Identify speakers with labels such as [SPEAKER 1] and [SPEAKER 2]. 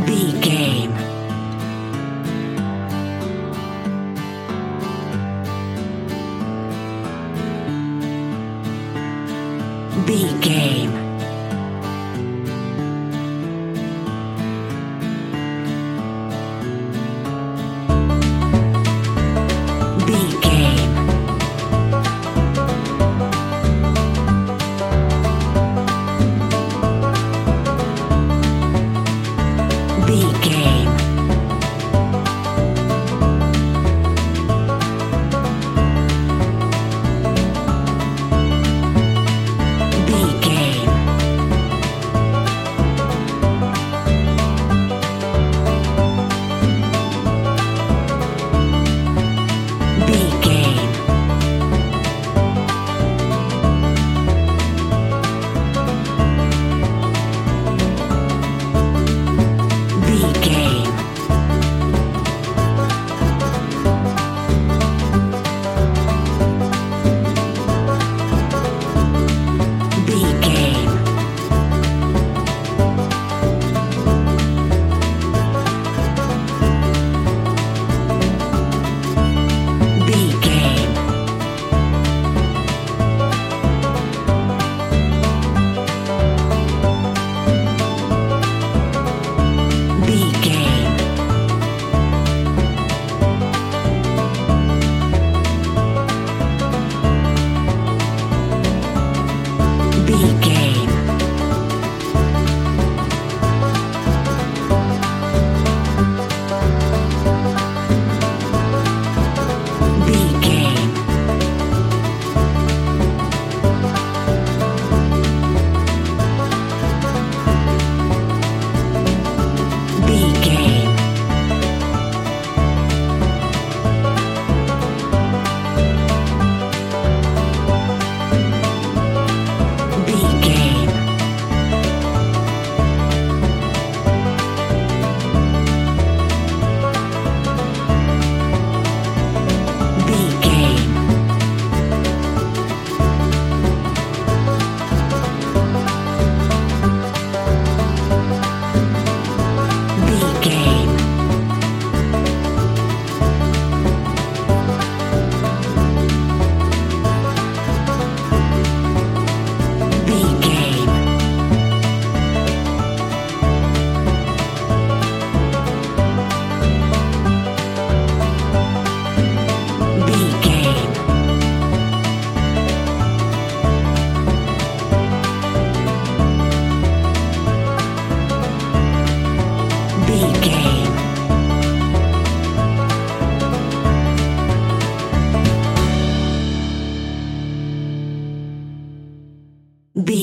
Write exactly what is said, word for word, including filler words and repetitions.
[SPEAKER 1] B game. B game. B game. B game. B game. B game. B game. B game. B game. B game. B game. B game. B game. B game. B game. B game. B game. B game. B game. B